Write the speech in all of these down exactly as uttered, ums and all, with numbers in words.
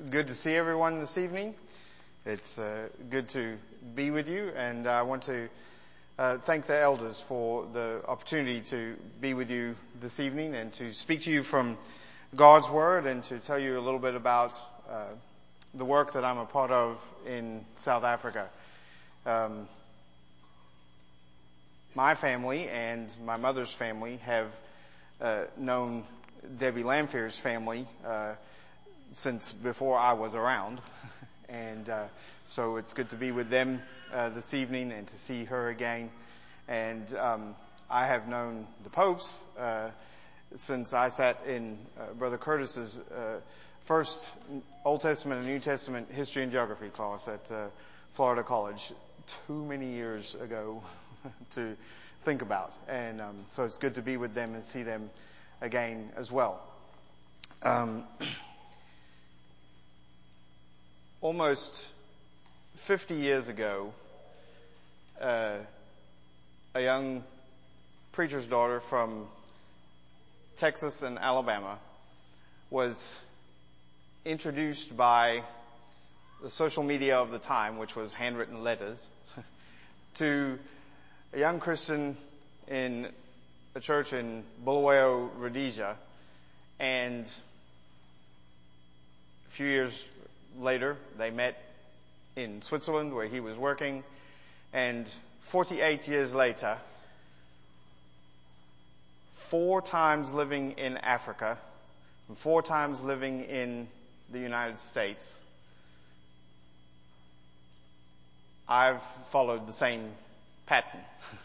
good to see everyone this evening. It's uh, good to be with you, and I want to uh, thank the elders for the opportunity to be with you this evening and to speak to you from God's Word and to tell you a little bit about uh, the work that I'm a part of in South Africa. Um, my family and my mother's family have uh, known Debbie Lanfear's family uh, since before I was around. And uh, so it's good to be with them uh, this evening and to see her again. And um, I have known the Popes uh, since I sat in uh, Brother Curtis's uh, first Old Testament and New Testament history and geography class at uh, Florida College too many years ago to think about. And um, so it's good to be with them and see them again as well. Um, almost fifty years ago, uh, a young preacher's daughter from Texas and Alabama was introduced by the social media of the time, which was handwritten letters, to a young Christian in a church in Bulawayo, Rhodesia, and a few years later they met in Switzerland where he was working, and forty-eight years later, four times living in Africa and four times living in the United States, I've followed the same pattern.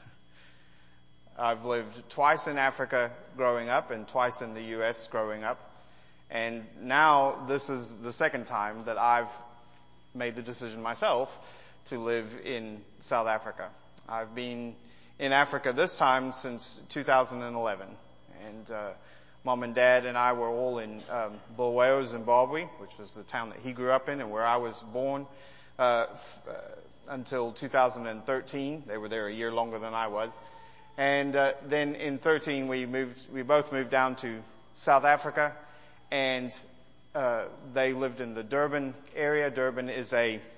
I've lived twice in Africa growing up and twice in the U S growing up. And now this is the second time that I've made the decision myself to live in South Africa. I've been in Africa this time since two thousand eleven. And uh, Mom and Dad and I were all in um, Bulawayo, Zimbabwe, which was the town that he grew up in and where I was born uh, f- uh, until two thousand thirteen. They were there a year longer than I was. And uh, then in thirteen we moved, we both moved down to South Africa, and uh, they lived in the Durban area. Durban is a, I've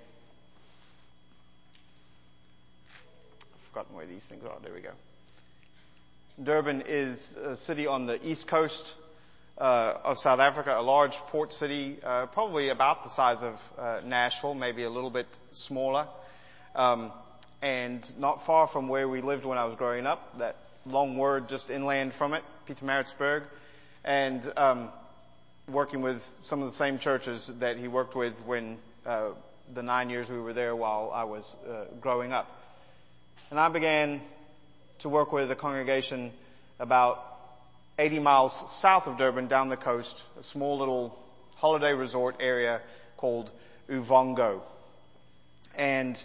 forgotten where these things are, there we go. Durban is a city on the east coast uh, of South Africa, a large port city, uh, probably about the size of uh, Nashville, maybe a little bit smaller. Um, and not far from where we lived when I was growing up, that long word just inland from it, Pietermaritzburg, and um, working with some of the same churches that he worked with when uh, the nine years we were there while I was uh, growing up. And I began to work with a congregation about eighty miles south of Durban down the coast, a small little holiday resort area called Uvongo. And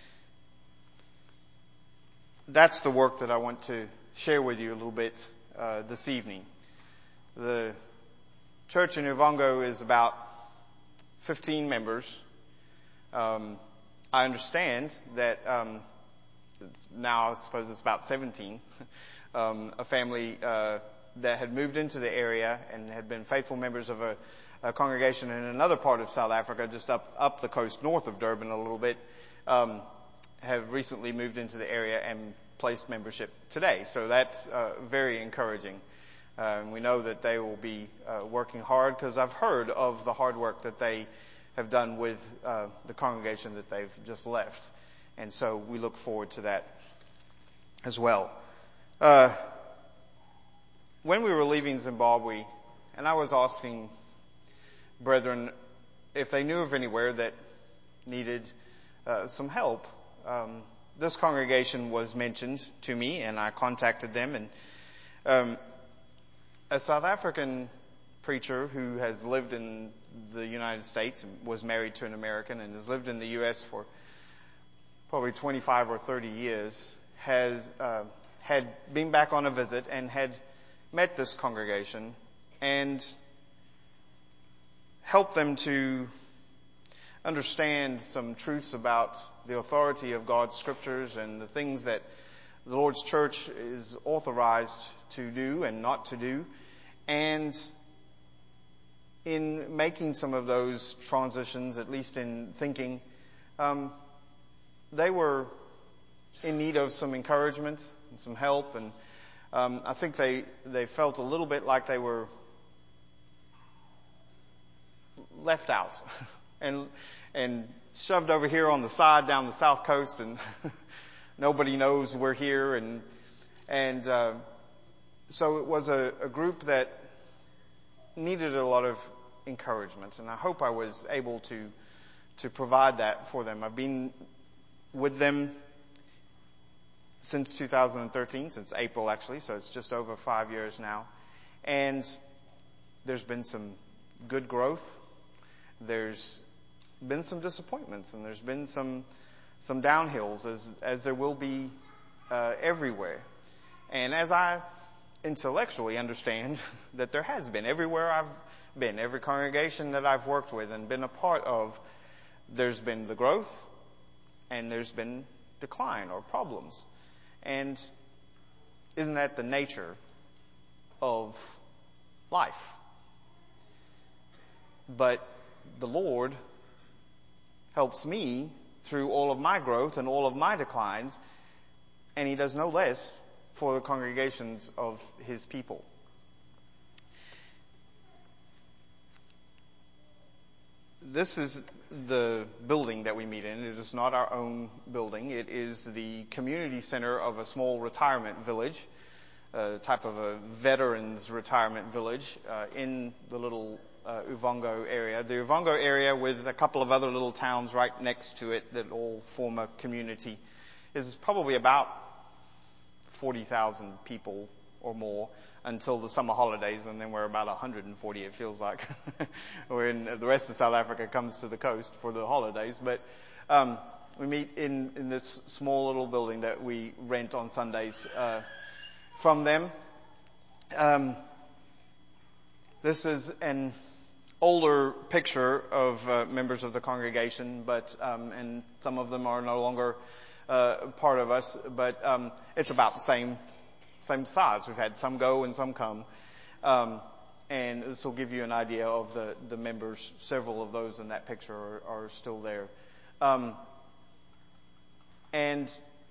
that's the work that I want to share with you a little bit uh, this evening. The church in Uvongo is about fifteen members. Um, I understand that um, it's now I suppose it's about seventeen. um, a family uh, that had moved into the area and had been faithful members of a, a congregation in another part of South Africa, just up up the coast north of Durban a little bit. Um, have recently moved into the area and placed membership today. So that's uh, very encouraging. Uh, and we know that they will be uh, working hard because I've heard of the hard work that they have done with uh, the congregation that they've just left. And so we look forward to that as well. Uh, when we were leaving Zimbabwe, and I was asking brethren if they knew of anywhere that needed uh, some help, Um, this congregation was mentioned to me, and I contacted them. And um, a South African preacher who has lived in the United States and was married to an American and has lived in the U S for probably twenty-five or thirty years has uh, had been back on a visit and had met this congregation and helped them to understand some truths about the authority of God's scriptures and the things that the Lord's church is authorized to do and not to do, and in making some of those transitions, at least in thinking, um, they were in need of some encouragement and some help, and um, I think they they felt a little bit like they were left out and and shoved over here on the side down the south coast, and nobody knows we're here, and and uh, so it was a, a group that needed a lot of encouragement, and I hope I was able to to provide that for them. I've been with them since two thousand thirteen, since April actually, so it's just over five years now. And there's been some good growth. There's been some disappointments, and there's been some some downhills, as as there will be uh, everywhere. And as I intellectually understand that there has been everywhere I've been, every congregation that I've worked with and been a part of, there's been the growth and there's been decline or problems. And isn't that the nature of life? But the Lord helps me through all of my growth and all of my declines, and He does no less for the congregations of His people. This is the building that we meet in. It is not our own building. It is the community center of a small retirement village, a type of a veterans retirement village uh, in the little uh, Uvongo area. The Uvongo area, with a couple of other little towns right next to it that all form a community, is probably about forty thousand people or more until the summer holidays, and then we're about one hundred forty, it feels like, when the rest of South Africa comes to the coast for the holidays. But um, we meet in, in this small little building that we rent on Sundays uh, from them. Um, this is an older picture of uh, members of the congregation, but um, and some of them are no longer uh, part of us, but um, it's about the same same size. We've had some go and some come. Um, and this will give you an idea of the, the members. Several of those in that picture are, are still there. Um, and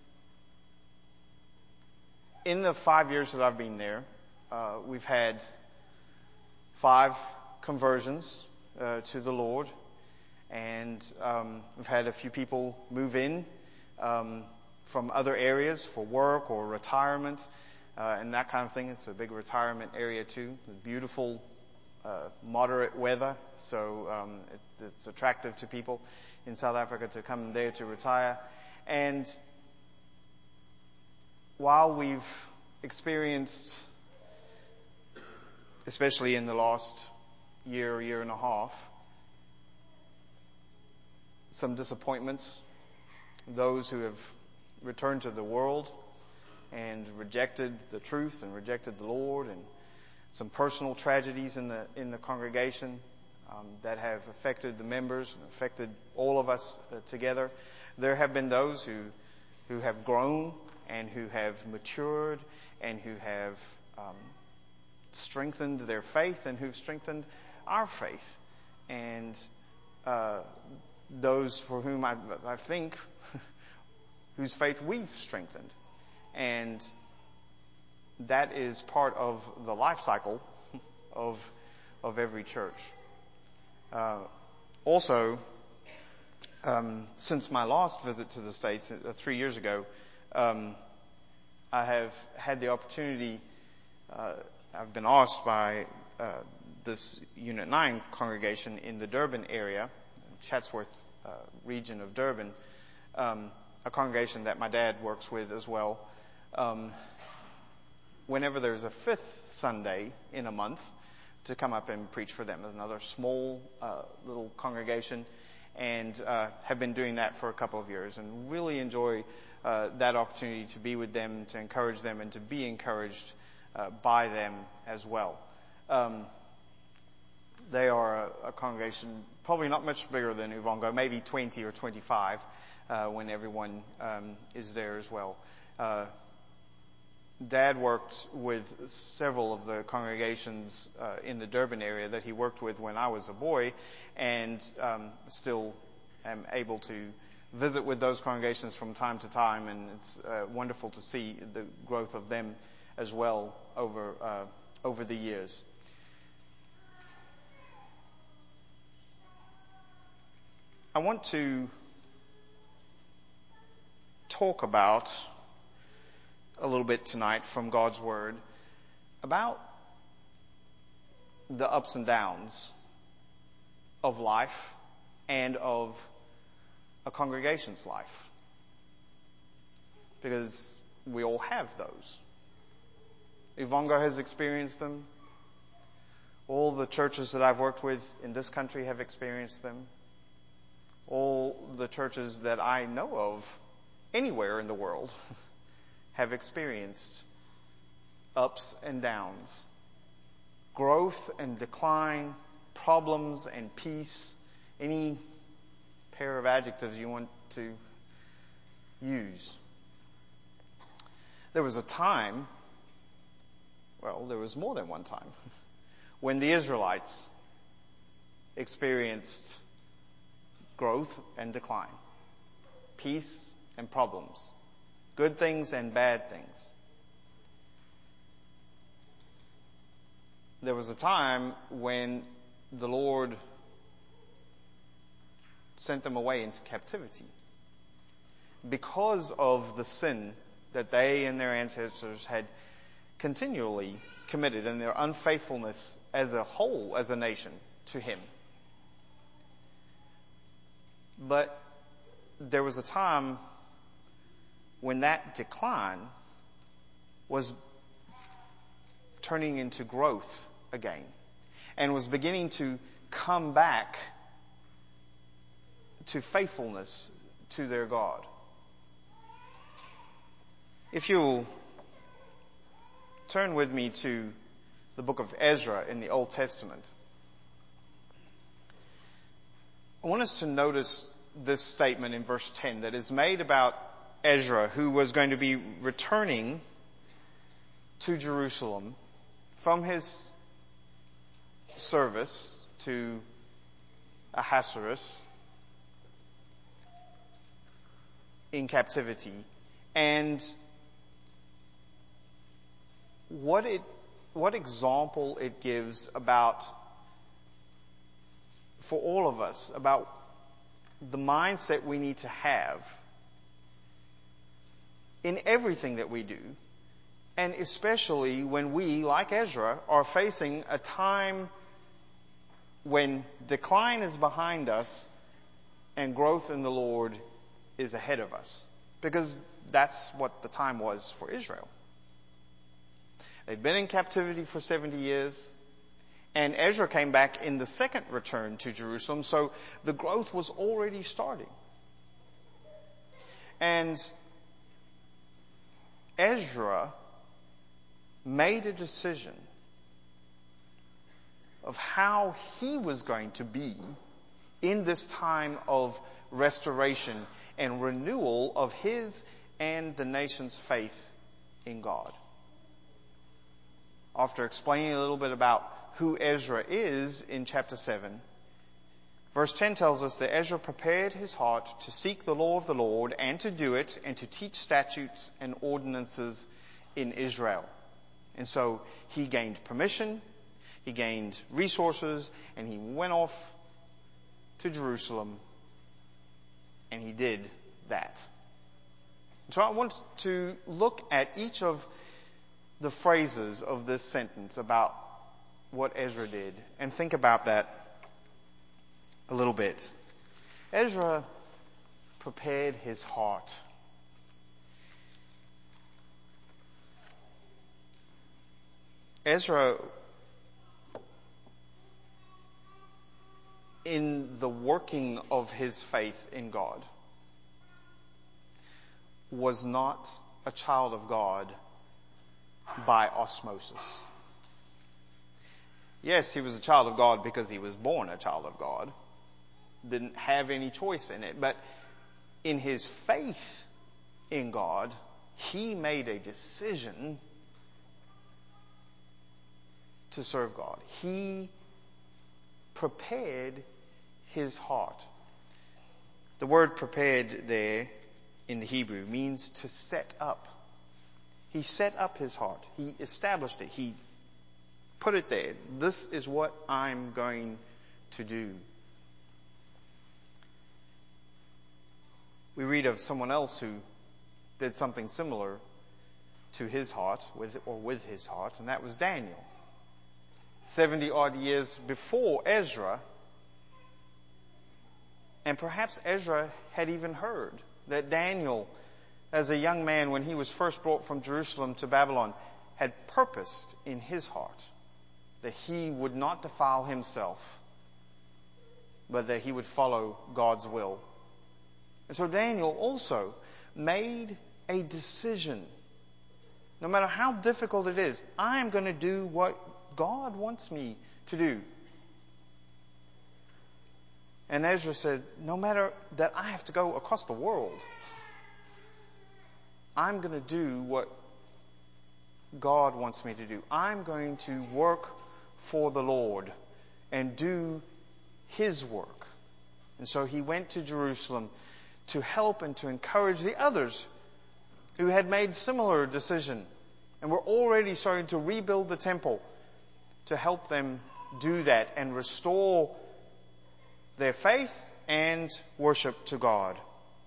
in the five years that I've been there, uh, we've had five conversions uh, to the Lord. And um, we've had a few people move in um, from other areas for work or retirement. Uh, and that kind of thing. It's a big retirement area too. Beautiful, uh, moderate weather, so um, it, it's attractive to people in South Africa to come there to retire. And while we've experienced, especially in the last year, year and a half, some disappointments, those who have returned to the world and rejected the truth and rejected the Lord, and some personal tragedies in the in the congregation um, that have affected the members and affected all of us uh, together. There have been those who who have grown and who have matured and who have um, strengthened their faith and who've strengthened our faith, and uh, those for whom I, I think whose faith we've strengthened. And that is part of the life cycle of of every church. Uh, also, um, since my last visit to the States uh, three years ago, um, I have had the opportunity. Uh, I've been asked by uh, this Unit nine congregation in the Durban area, Chatsworth uh, region of Durban, um, a congregation that my dad works with as well. Um, whenever there's a fifth Sunday in a month, to come up and preach for them. There's another small uh, little congregation, and uh, have been doing that for a couple of years, and really enjoy uh, that opportunity to be with them, to encourage them, and to be encouraged uh, by them as well. Um, they are a, a congregation probably not much bigger than Uvongo, maybe twenty or twenty-five uh, when everyone um, is there as well. Uh, Dad worked with several of the congregations uh, in the Durban area that he worked with when I was a boy, and um, still am able to visit with those congregations from time to time, and it's uh, wonderful to see the growth of them as well over uh, over the years. I want to talk about a little bit tonight from God's Word about the ups and downs of life and of a congregation's life. Because we all have those. Ivongo has experienced them. All the churches that I've worked with in this country have experienced them. All the churches that I know of anywhere in the world have experienced ups and downs, growth and decline, problems and peace, any pair of adjectives you want to use. There was a time, well, there was more than one time, when the Israelites experienced growth and decline, peace and problems, good things and bad things. There was a time when the Lord sent them away into captivity because of the sin that they and their ancestors had continually committed and their unfaithfulness as a whole, as a nation, to Him. But there was a time when that decline was turning into growth again and was beginning to come back to faithfulness to their God. If you'll turn with me to the book of Ezra in the Old Testament, I want us to notice this statement in verse ten that is made about Ezra, who was going to be returning to Jerusalem from his service to Ahasuerus in captivity, and what it, what example it gives about, for all of us, about the mindset we need to have in everything that we do, and especially when we, like Ezra, are facing a time when decline is behind us and growth in the Lord is ahead of us. Because that's what the time was for Israel. They'd been in captivity for seventy years, and Ezra came back in the second return to Jerusalem, so the growth was already starting. And Ezra made a decision of how he was going to be in this time of restoration and renewal of his and the nation's faith in God. After explaining a little bit about who Ezra is in chapter seven, verse ten tells us that Ezra prepared his heart to seek the law of the Lord and to do it and to teach statutes and ordinances in Israel. And so he gained permission, he gained resources, and he went off to Jerusalem, and he did that. So I want to look at each of the phrases of this sentence about what Ezra did and think about that a little bit. Ezra prepared his heart. Ezra, in the working of his faith in God, was not a child of God by osmosis. Yes, he was a child of God because he was born a child of God. Didn't have any choice in it. But in his faith in God, he made a decision to serve God. He prepared his heart. The word prepared there in the Hebrew means to set up. He set up his heart. He established it. He put it there. This is what I'm going to do. We read of someone else who did something similar to his heart, with or with his heart, and that was Daniel. Seventy odd years before Ezra, and perhaps Ezra had even heard that Daniel, as a young man when he was first brought from Jerusalem to Babylon, had purposed in his heart that he would not defile himself, but that he would follow God's will. And so Daniel also made a decision. No matter how difficult it is, I'm going to do what God wants me to do. And Ezra said, no matter that I have to go across the world, I'm going to do what God wants me to do. I'm going to work for the Lord and do his work. And so he went to Jerusalem to help and to encourage the others who had made similar decision and were already starting to rebuild the temple, to help them do that and restore their faith and worship to God.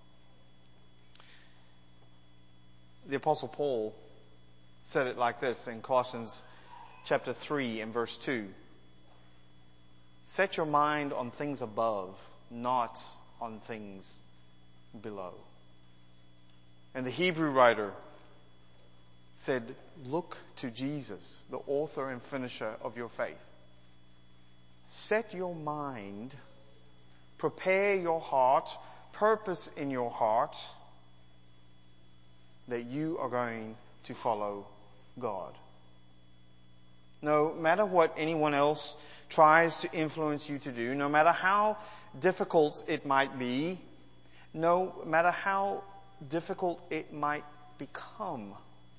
The Apostle Paul said it like this in Colossians chapter three and verse two. Set your mind on things above, not on things below. And the Hebrew writer said, look to Jesus, the author and finisher of your faith. Set your mind, prepare your heart, purpose in your heart that you are going to follow God. No matter what anyone else tries to influence you to do, no matter how difficult it might be, no matter how difficult it might become.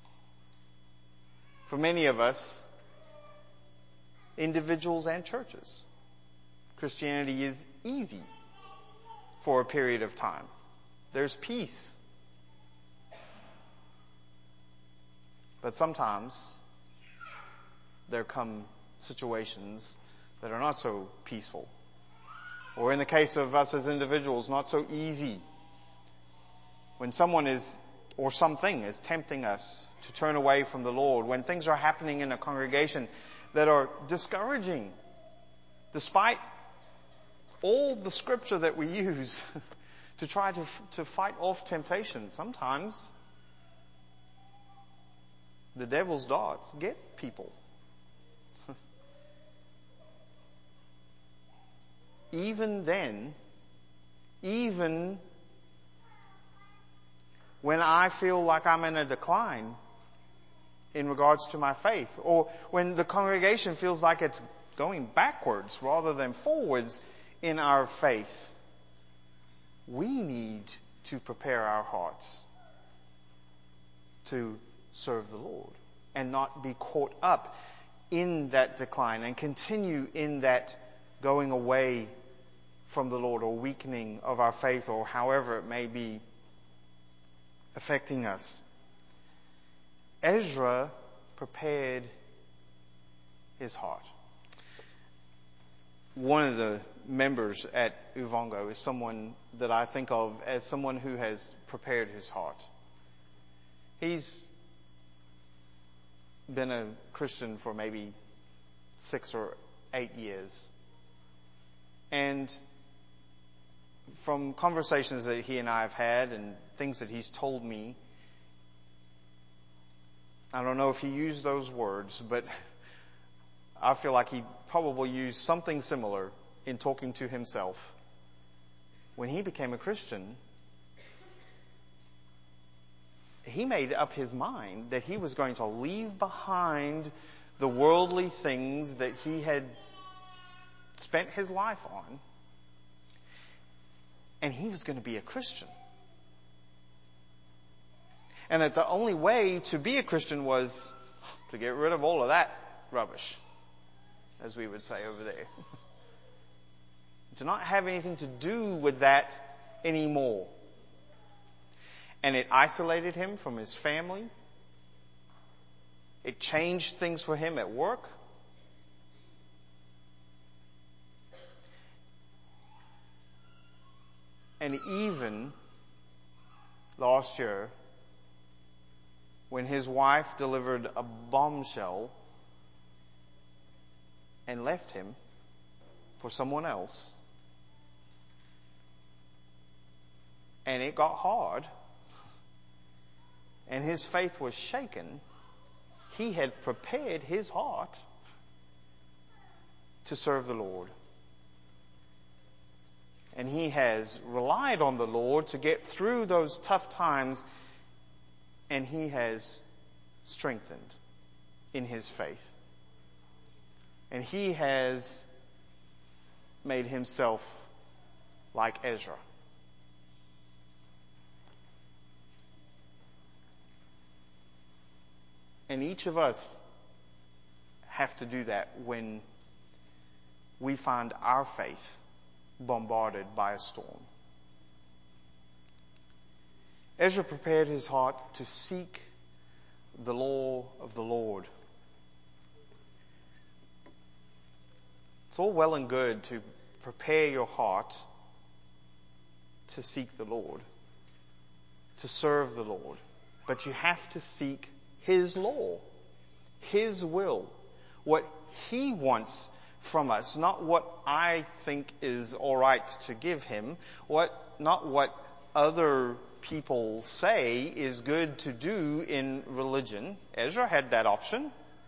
For many of us, individuals and churches, Christianity is easy for a period of time. There's peace. But sometimes there come situations that are not so peaceful. Or in the case of us as individuals, not so easy. When someone is, or something is tempting us to turn away from the Lord, when things are happening in a congregation that are discouraging, despite all the scripture that we use to try to, to fight off temptation, sometimes the devil's darts get people. Even then, even when I feel like I'm in a decline in regards to my faith, or when the congregation feels like it's going backwards rather than forwards in our faith, we need to prepare our hearts to serve the Lord and not be caught up in that decline and continue in that going away from the Lord or weakening of our faith, or however it may be affecting us. Ezra prepared his heart. One of the members at Uvongo is someone that I think of as someone who has prepared his heart. He's been a Christian for maybe six or eight years. And from conversations that he and I have had and things that he's told me, I don't know if he used those words, but I feel like he probably used something similar in talking to himself. When he became a Christian, he made up his mind that he was going to leave behind the worldly things that he had spent his life on, and he was going to be a Christian. And that the only way to be a Christian was to get rid of all of that rubbish, as we would say over there. To not have anything to do with that anymore. And it isolated him from his family. It changed things for him at work. And even last year, when his wife delivered a bombshell and left him for someone else, and it got hard, and his faith was shaken, he had prepared his heart to serve the Lord. And he has relied on the Lord to get through those tough times, and he has strengthened in his faith. And he has made himself like Ezra. And each of us have to do that when we find our faith bombarded by a storm. Ezra prepared his heart to seek the law of the Lord. It's all well and good to prepare your heart to seek the Lord, to serve the Lord, but you have to seek His law, His will, what He wants from us, not what I think is all right to give Him, what, not what other people say is good to do in religion. Ezra had that option.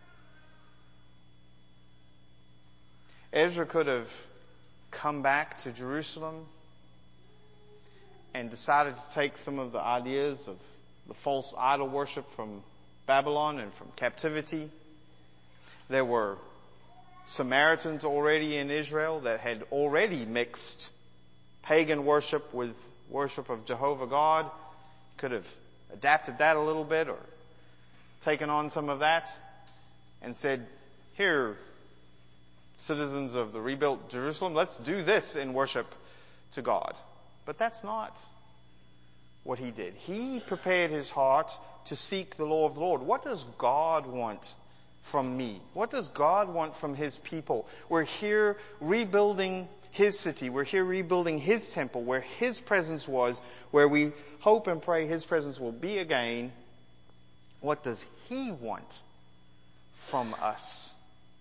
Ezra could have come back to Jerusalem and decided to take some of the ideas of the false idol worship from Babylon and from captivity. There were Samaritans already in Israel that had already mixed pagan worship with worship of Jehovah God. Could have adapted that a little bit or taken on some of that and said, here, citizens of the rebuilt Jerusalem, let's do this in worship to God. But that's not what he did. He prepared his heart to seek the law of the Lord. What does God want from me? What does God want from His people? We're here rebuilding His city. We're here rebuilding His temple where His presence was, where we hope and pray His presence will be again. What does He want from us?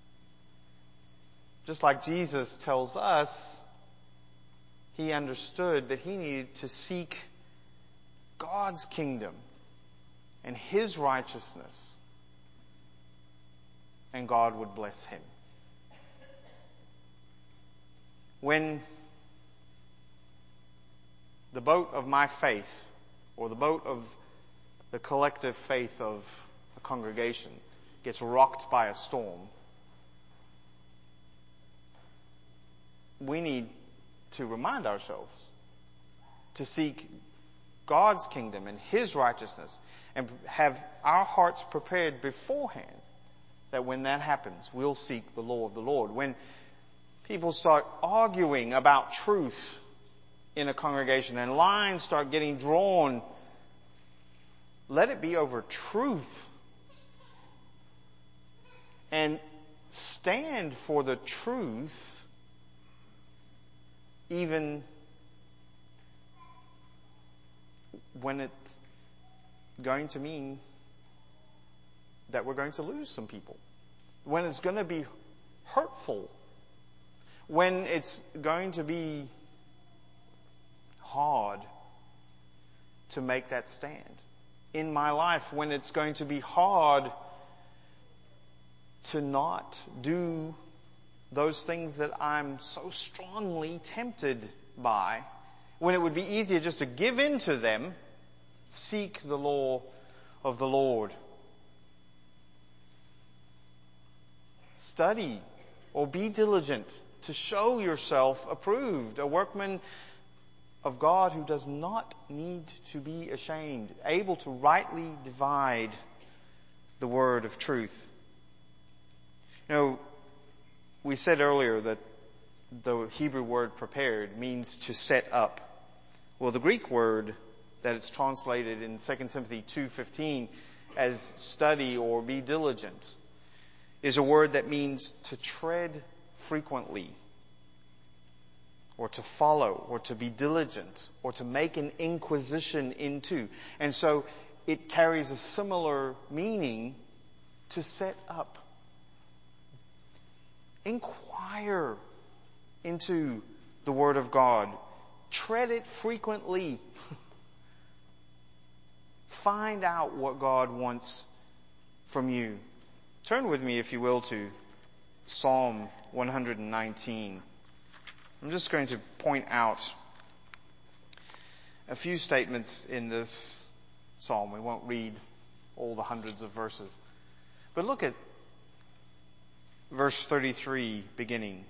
Just like Jesus tells us, He understood that He needed to seek God's kingdom and His righteousness, and God would bless him. When the boat of my faith, or the boat of the collective faith of a congregation, gets rocked by a storm, we need to remind ourselves to seek God's kingdom and His righteousness and have our hearts prepared beforehand that when that happens, we'll seek the law of the Lord. When people start arguing about truth in a congregation and lines start getting drawn, let it be over truth. And stand for the truth even when it's going to mean that we're going to lose some people, when it's going to be hurtful, when it's going to be hard to make that stand. In my life, when it's going to be hard to not do those things that I'm so strongly tempted by, when it would be easier just to give in to them, seek the law of the Lord. Study or be diligent to show yourself approved, a workman of God who does not need to be ashamed, able to rightly divide the word of truth. You know, we said earlier that the Hebrew word prepared means to set up. Well, the Greek word that it's translated in Second Timothy two fifteen as study or be diligent is a word that means to tread frequently, or to follow, or to be diligent, or to make an inquisition into. And so it carries a similar meaning to set up. Inquire into the Word of God. Tread it frequently. Find out what God wants from you. Turn with me, if you will, to Psalm one nineteen. I'm just going to point out a few statements in this psalm. We won't read all the hundreds of verses. But look at verse thirty-three beginning.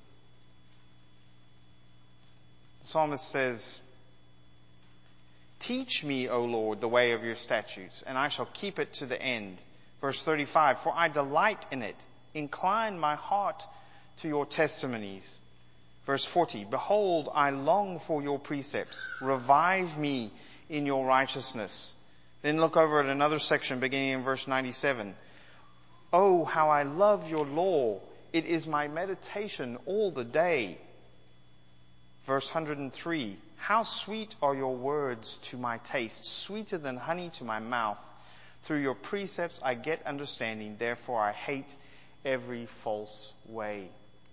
The psalmist says, "Teach me, O Lord, the way of your statutes, and I shall keep it to the end." Verse thirty-five, "For I delight in it. Incline my heart to your testimonies." Verse forty, "Behold, I long for your precepts. Revive me in your righteousness." Then look over at another section beginning in verse ninety-seven. "Oh, how I love your law. It is my meditation all the day." Verse one hundred three, "How sweet are your words to my taste, sweeter than honey to my mouth. Through your precepts I get understanding, therefore I hate every false way."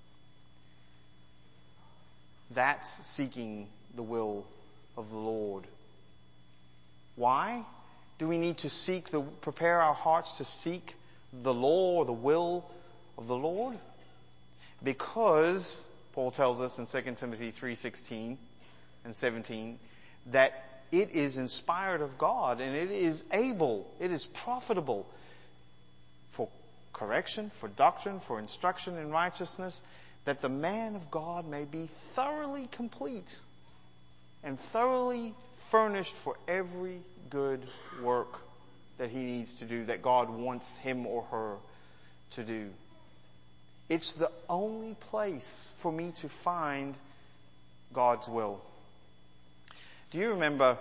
That's seeking the will of the Lord. Why do we need to seek the, prepare our hearts to seek the law or the will of the Lord? Because, Paul tells us in Second Timothy three sixteen and seventeen, that it is inspired of God and it is able, it is profitable for correction, for doctrine, for instruction in righteousness, that the man of God may be thoroughly complete and thoroughly furnished for every good work that he needs to do, that God wants him or her to do. It's the only place for me to find God's will. Do you remember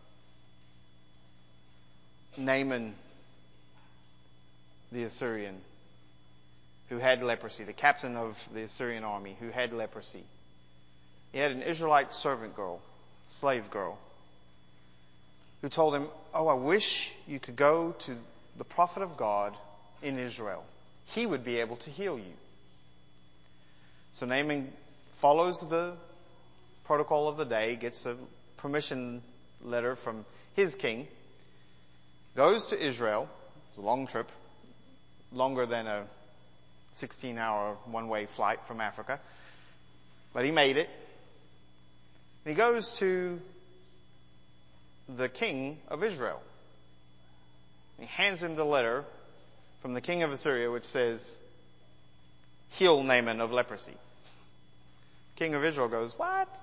Naaman the Assyrian, who had leprosy, the captain of the Assyrian army who had leprosy? He had an Israelite servant girl, slave girl, who told him, "Oh, I wish you could go to the prophet of God in Israel. He would be able to heal you." So Naaman follows the protocol of the day, gets a permission letter from his king, goes to Israel. It's a long trip, longer than a sixteen hour one-way flight from Africa. But he made it. And he goes to the king of Israel. He hands him the letter from the king of Assyria, which says, "Heal Naaman of leprosy." King of Israel goes, "What?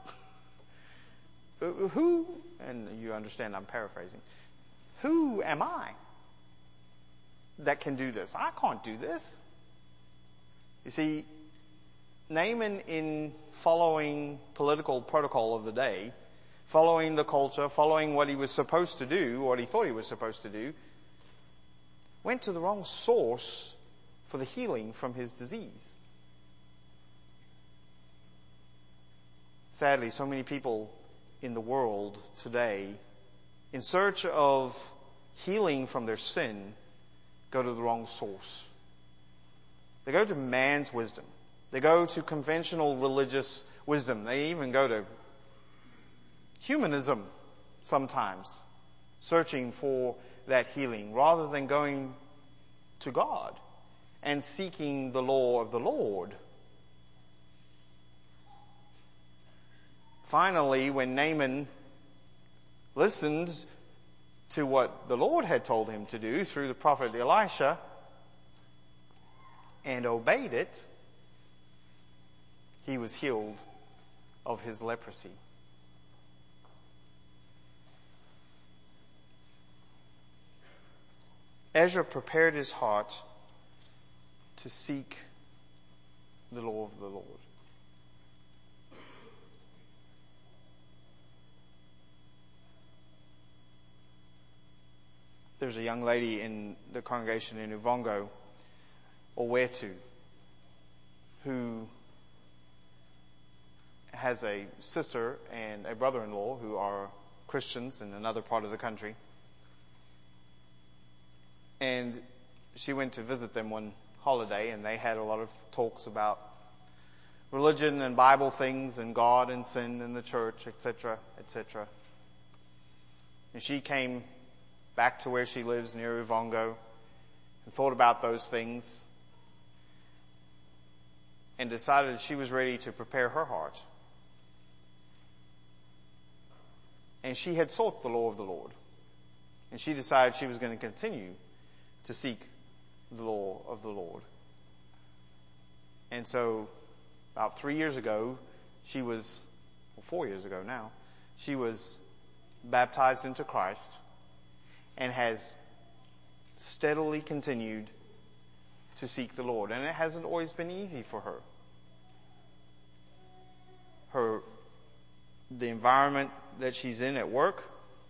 Who?" And you understand I'm paraphrasing. "Who am I that can do this? I can't do this." You see, Naaman, in following political protocol of the day, following the culture, following what he was supposed to do, what he thought he was supposed to do, went to the wrong source for the healing from his disease. Sadly, so many people in the world today, in search of healing from their sin, go to the wrong source. They go to man's wisdom. They go to conventional religious wisdom. They even go to humanism sometimes, searching for that healing, rather than going to God and seeking the law of the Lord. Finally, when Naaman listened to what the Lord had told him to do through the prophet Elisha and obeyed it, he was healed of his leprosy. Ezra prepared his heart to seek the law of the Lord. There's a young lady in the congregation in Uvongo, Owetu, who has a sister and a brother-in-law who are Christians in another part of the country. And she went to visit them one holiday, and they had a lot of talks about religion and Bible things and God and sin and the church, et cetera, et cetera. And she came back to where she lives near Uvongo and thought about those things and decided she was ready to prepare her heart. And she had sought the law of the Lord. And she decided she was going to continue to seek the law of the Lord. And so about three years ago, she was, well, four years ago now, she was baptized into Christ and has steadily continued to seek the Lord. And it hasn't always been easy for her. Her, the environment that she's in at work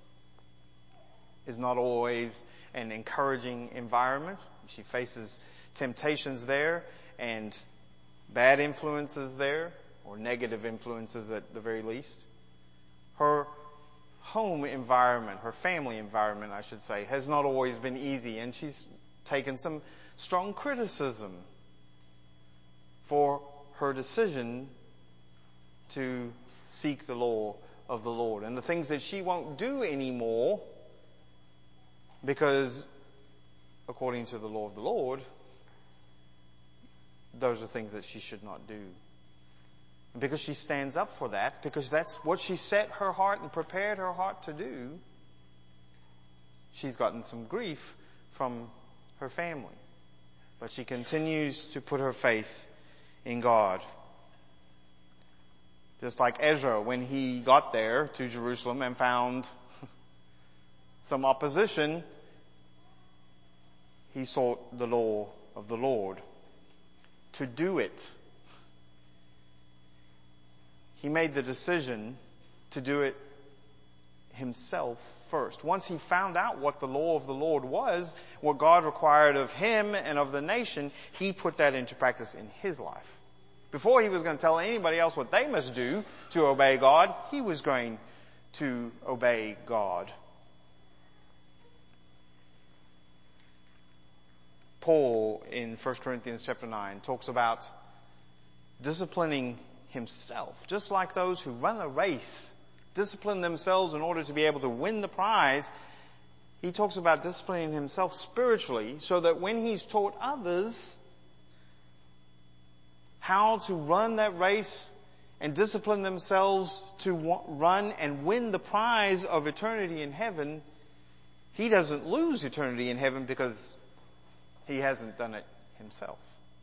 is not always an encouraging environment. She faces temptations there and bad influences there, or negative influences at the very least. Her home environment, her family environment, I should say, has not always been easy, and she's taken some strong criticism for her decision to seek the law of the Lord and the things that she won't do anymore because, according to the law of the Lord, those are things that she should not do. And because she stands up for that, because that's what she set her heart and prepared her heart to do, she's gotten some grief from her family. But she continues to put her faith in God. Just like Ezra, when he got there to Jerusalem and found some opposition, he sought the law of the Lord to do it. He made the decision to do it himself first. Once he found out what the law of the Lord was, what God required of him and of the nation, he put that into practice in his life. Before he was going to tell anybody else what they must do to obey God, he was going to obey God. Paul in First Corinthians chapter nine talks about disciplining himself, just like those who run a race discipline themselves in order to be able to win the prize. He talks about disciplining himself spiritually so that when he's taught others how to run that race and discipline themselves to run and win the prize of eternity in heaven, he doesn't lose eternity in heaven because he hasn't done it himself.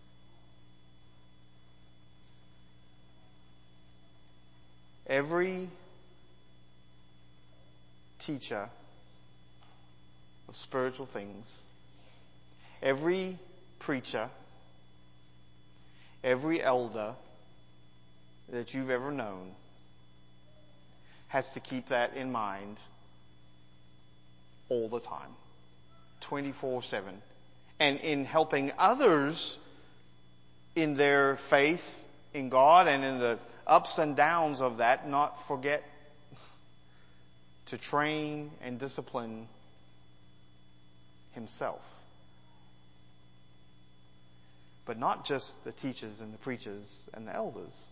Every teacher of spiritual things, every preacher, every elder that you've ever known has to keep that in mind all the time, twenty-four seven. And in helping others in their faith in God and in the ups and downs of that, not forget to train and discipline himself. But not just the teachers and the preachers and the elders.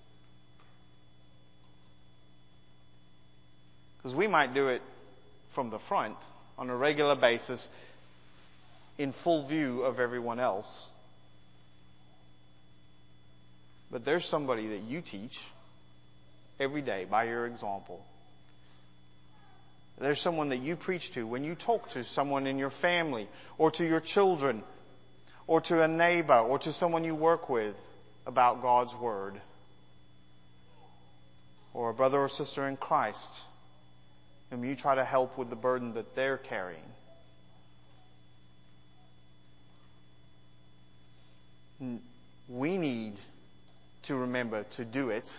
Because we might do it from the front on a regular basis in full view of everyone else. But there's somebody that you teach every day by your example. There's someone that you preach to when you talk to someone in your family or to your children or to a neighbor or to someone you work with about God's Word, or a brother or sister in Christ whom you try to help with the burden that they're carrying. we need to remember to do it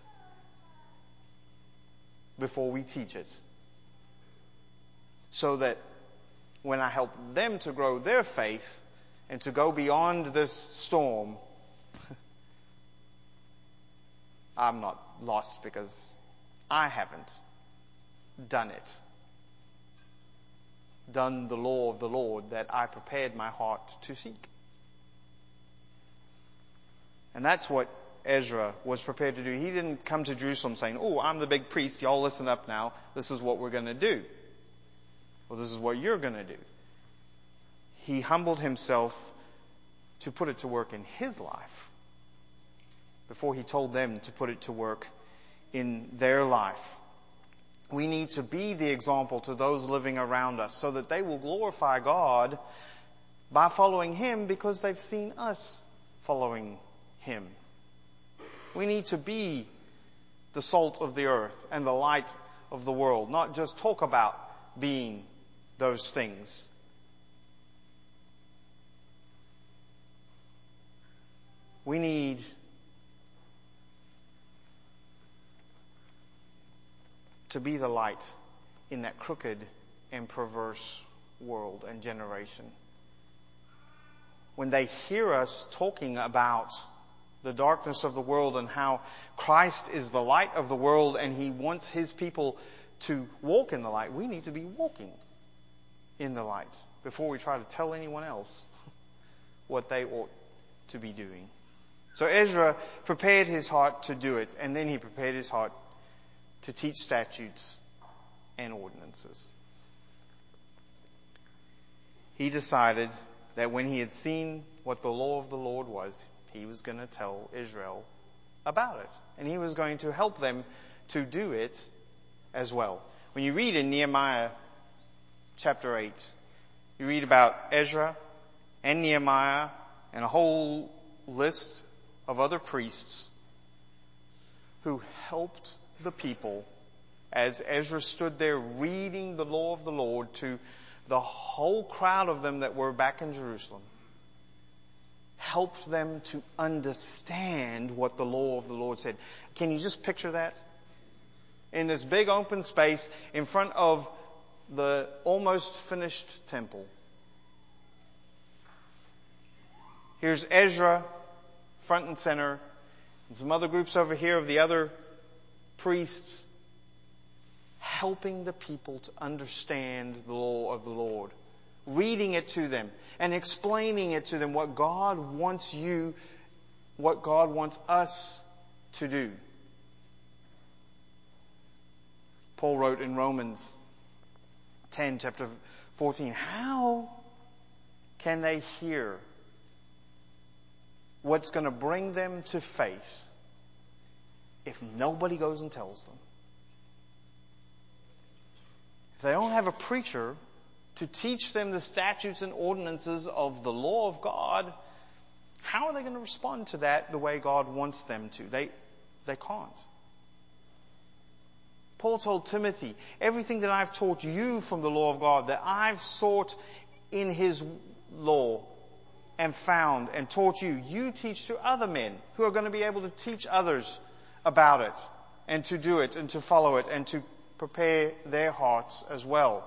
before we teach it. So that when I help them to grow their faith and to go beyond this storm, I'm not lost because I haven't done it. Done the law of the Lord that I prepared my heart to seek. And that's what Ezra was prepared to do. He didn't come to Jerusalem saying, oh, I'm the big priest. Y'all listen up now. This is what we're going to do. Well, this is what you're going to do. He humbled himself to put it to work in his life before he told them to put it to work in their life. We need to be the example to those living around us so that they will glorify God by following Him because they've seen us following Him. We need to be the salt of the earth and the light of the world, not just talk about being those things. We need to be the light in that crooked and perverse world and generation. When they hear us talking about the darkness of the world and how Christ is the light of the world and He wants His people to walk in the light, we need to be walking in the light before we try to tell anyone else what they ought to be doing. So Ezra prepared his heart to do it, and then he prepared his heart to teach statutes and ordinances. He decided that when he had seen what the law of the Lord was, he was going to tell Israel about it. And he was going to help them to do it as well. When you read in Nehemiah chapter eight, you read about Ezra and Nehemiah and a whole list of other priests who helped the people as Ezra stood there reading the law of the Lord to the whole crowd of them that were back in Jerusalem. Helped them to understand what the law of the Lord said. Can you just picture that? In this big open space in front of the almost finished temple. Here's Ezra, front and center, and some other groups over here of the other priests helping the people to understand the law of the Lord. Reading it to them and explaining it to them what God wants you, what God wants us to do. Paul wrote in Romans ten, chapter fourteen, how can they hear what's going to bring them to faith if nobody goes and tells them? If they don't have a preacher to teach them the statutes and ordinances of the law of God, how are they going to respond to that the way God wants them to? They, they can't. Paul told Timothy, everything that I've taught you from the law of God, that I've sought in His law and found and taught you, you teach to other men who are going to be able to teach others about it and to do it and to follow it and to prepare their hearts as well.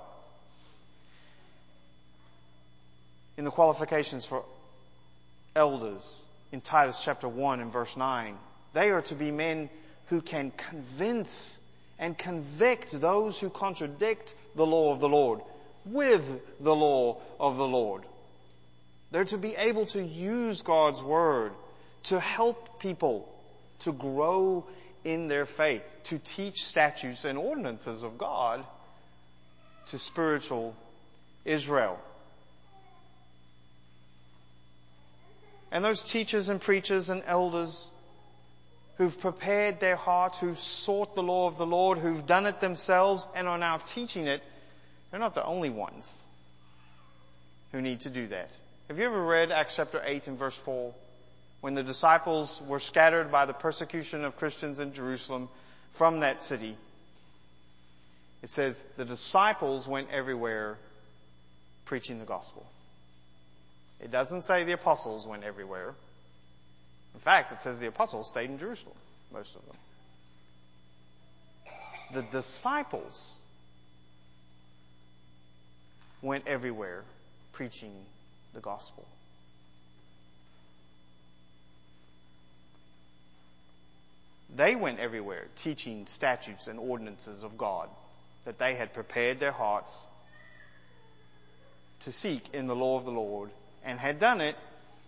In the qualifications for elders in Titus chapter one and verse nine, they are to be men who can convince and convict those who contradict the law of the Lord with the law of the Lord. They're to be able to use God's word to help people to grow in their faith, to teach statutes and ordinances of God to spiritual Israel. And those teachers and preachers and elders who've prepared their hearts, who've sought the law of the Lord, who've done it themselves and are now teaching it, they're not the only ones who need to do that. Have you ever read Acts chapter eight and verse four? When the disciples were scattered by the persecution of Christians in Jerusalem from that city, it says the disciples went everywhere preaching the gospel. It doesn't say the apostles went everywhere. In fact, it says the apostles stayed in Jerusalem, most of them. The disciples went everywhere preaching the gospel. They went everywhere teaching statutes and ordinances of God that they had prepared their hearts to seek in the law of the Lord, and had done it,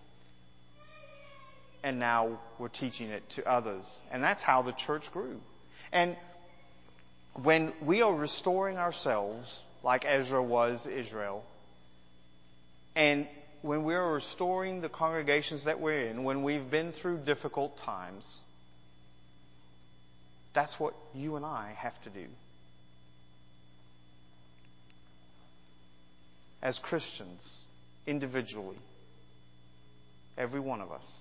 and now were teaching it to others. And that's how the church grew. And when we are restoring ourselves, like Ezra was Israel, and when we are restoring the congregations that we're in, when we've been through difficult times, that's what you and I have to do. As Christians, individually, every one of us.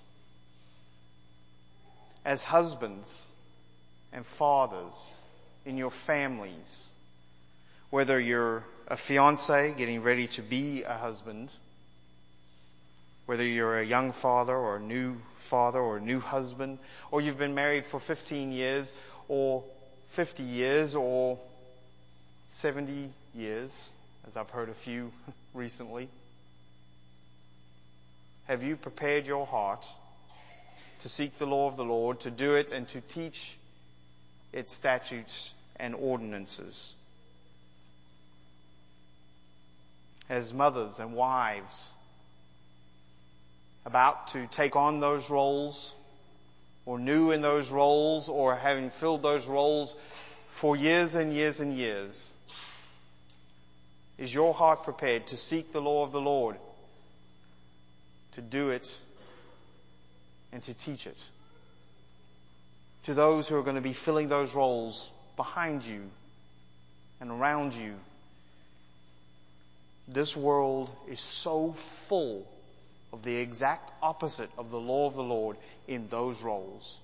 As husbands and fathers in your families, whether you're a fiance getting ready to be a husband, whether you're a young father or a new father or a new husband, or you've been married for fifteen years or fifty years or seventy years, as I've heard a few recently. Have you prepared your heart to seek the law of the Lord, to do it and to teach its statutes and ordinances? As mothers and wives about to take on those roles, or new in those roles, or having filled those roles for years and years and years, is your heart prepared to seek the law of the Lord, to do it and to teach it to those who are going to be filling those roles behind you and around you? This world is so full of the exact opposite of the law of the Lord in those roles.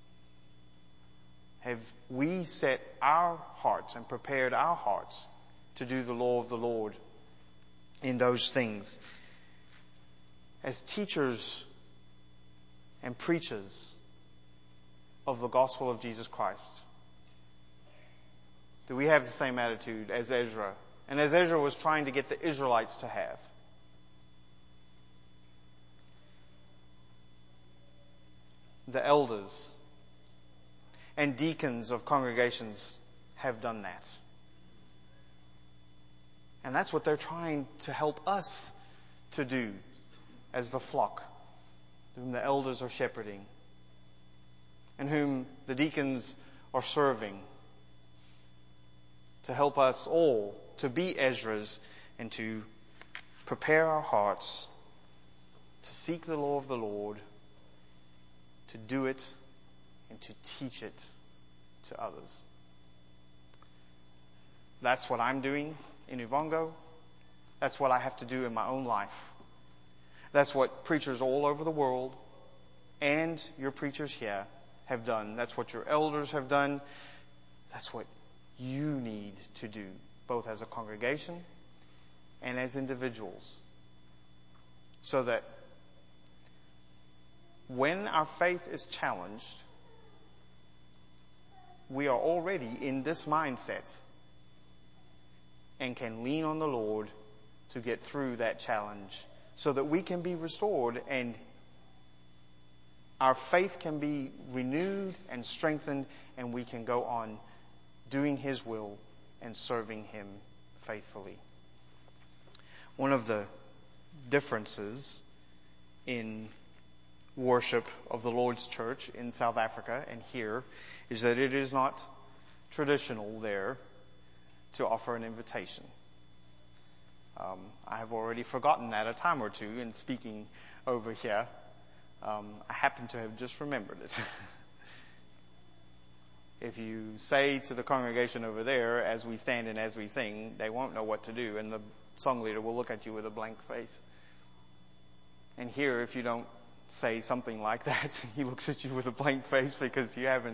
Have we set our hearts and prepared our hearts to do the law of the Lord in those things? As teachers and preachers of the gospel of Jesus Christ, do we have the same attitude as Ezra, and as Ezra was trying to get the Israelites to have? The elders and deacons of congregations have done that. And that's what they're trying to help us to do as the flock, whom the elders are shepherding and whom the deacons are serving, to help us all to be Ezras and to prepare our hearts to seek the law of the Lord, to do it and to teach it to others. That's what I'm doing in Uvongo. That's what I have to do in my own life. That's what preachers all over the world and your preachers here have done. That's what your elders have done. That's what you need to do, both as a congregation and as individuals, so that when our faith is challenged, we are already in this mindset and can lean on the Lord to get through that challenge, so that we can be restored and our faith can be renewed and strengthened, and we can go on doing His will and serving Him faithfully. One of the differences in worship of the Lord's Church in South Africa and here is that it is not traditional there to offer an invitation. Um, I have already forgotten that a time or two in speaking over here. Um, I happen to have just remembered it. If you say to the congregation over there, as we stand and as we sing, they won't know what to do, and the song leader will look at you with a blank face. And here, if you don't say something like that, he looks at you with a blank face because you haven't.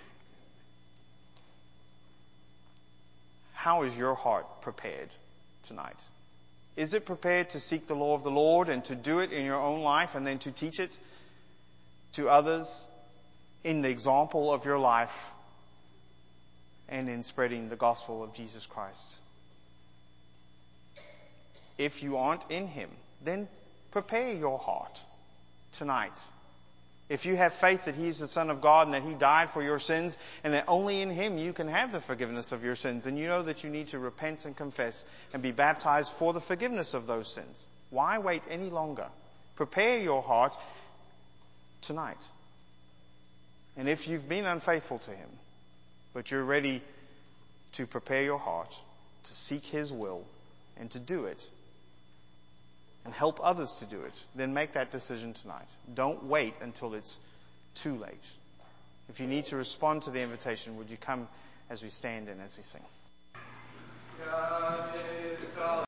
How is your heart prepared tonight? Is it prepared to seek the law of the Lord and to do it in your own life and then to teach it? to others in the example of your life and in spreading the gospel of Jesus Christ. If you aren't in Him, then prepare your heart tonight. If you have faith that He is the Son of God and that He died for your sins and that only in Him you can have the forgiveness of your sins, and you know that you need to repent and confess and be baptized for the forgiveness of those sins, why wait any longer? Prepare your heart tonight. And if you've been unfaithful to Him, but you're ready to prepare your heart to seek His will and to do it, and help others to do it, then make that decision tonight. Don't wait until it's too late. If you need to respond to the invitation, would you come as we stand and as we sing? God is God.